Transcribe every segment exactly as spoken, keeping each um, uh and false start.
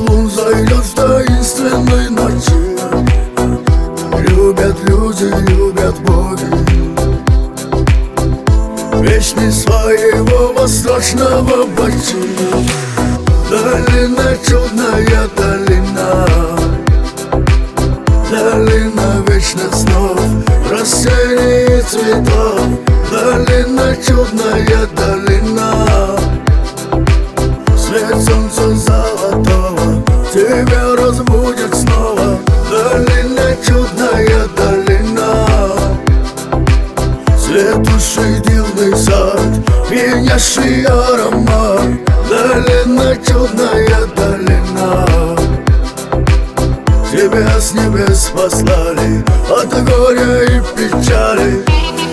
лун зайдет в таинственной ночи. Любят люди, любят боги, песни своего восточного богини. Долина, чудная долина, долина вечных снов, растений и цветов. Долина, чудная долина, свет солнца золотого тебя разбудит снова. Долина, чудная долина, цветущий дивный сад, пьянящий аромат. Долина, чудная долина, тебя с небес послали от горя и печали.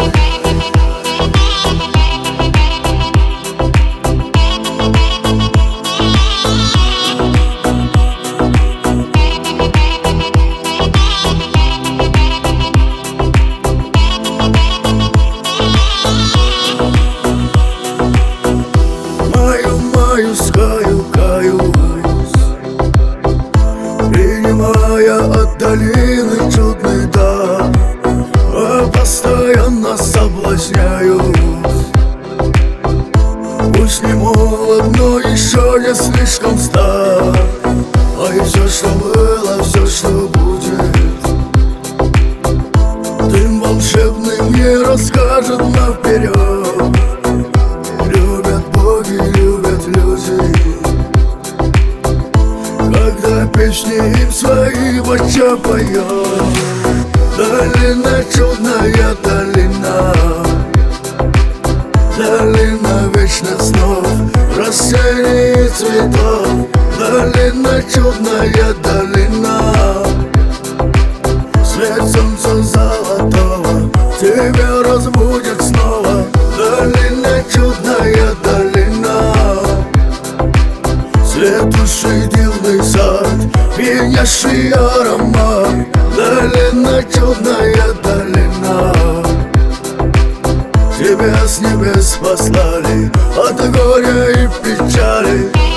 Каю, каюсь, принимая от долины чудный дар, а постоянно соблазняюсь. Пусть не молод, но еще не слишком стар, а и все, что было, все, что будет, дым волшебный мне расскажет наперед. Любят боги, любят люди, когда песни им свои в оча поет. Долина, чудная долина, долина вечных снов, растений и цветов. Долина, чудная долина, свет солнца золотого тебя разбудит снова. Долина, чудная долина, цветущий дивный сад, пьянящий аромат. Долина, чудная долина, тебя с небес послали от горя и печали.